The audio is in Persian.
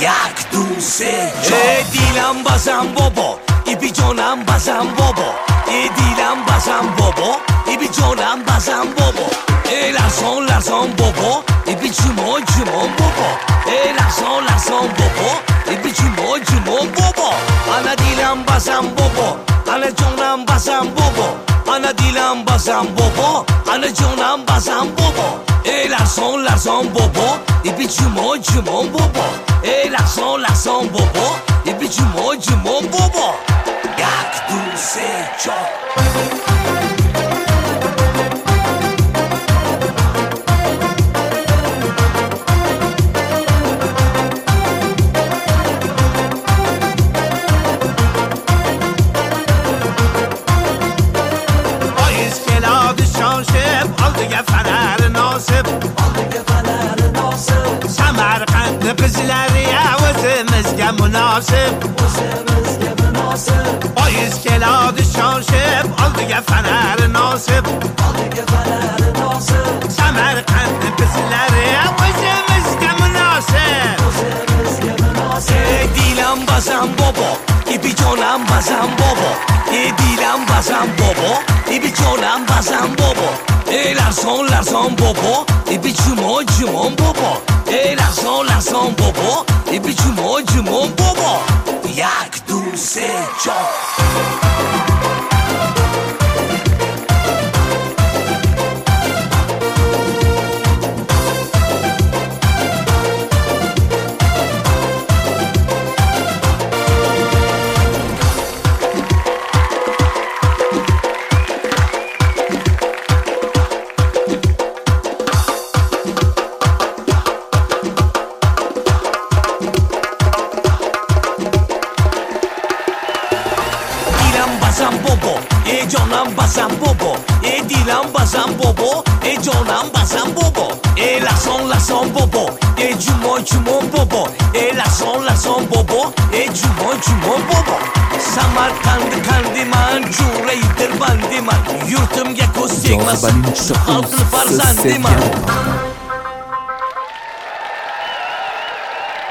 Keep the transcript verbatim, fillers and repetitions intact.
یک دو سه چهار دیلم بازم بابا ای بی جانم بازم بابا ای دیلم بازم بابا ای بی جانم بازم بابا ای لرزان لرزان بابا ای بی جمان جمان بابا ای لرزان لرزان بابا ای بی جمان جمان بابا انا دیلم بازم بابا انا جانم بازم بابا انا دیلم بازم بابا انا جانم بازم بابا ای لرزان لرزان بابا ای بی جمان جمان بابا ای لرزان لرزان بابا ای بی جمان جمان بابا یک دو سه چهار Aldığı fener nasip Aldığı fener nasip Semerkantlı kızları özümüzge münasip Özümüzge münasip O iskeladı şanşip Aldığı fener nasip Aldığı fener nasip Semerkantlı kızları özümüzge münasip Özümüzge münasip Ey dilem bazam baba ای بی جانم بازم بابا ای دیلم بازم بابا ای بی جانم بازم بابا ای لرزان لرزان بابا ای بی جمان جمان بابا ای لرزان لرزان بابا ای بی جمان جمان بابا یک دو سه چهار بابا ای جانم بازم بابا ای دیلم بازم بابا ای جانم بازم بابا ای لرزان لرزان بابا ای جمان جمان بابا ای لرزان لرزان بابا ای جمان جمان بابا Samarkand kandi man Cumhuriyettir bandi man Yurtum yakos yekmez Halkın farzandi man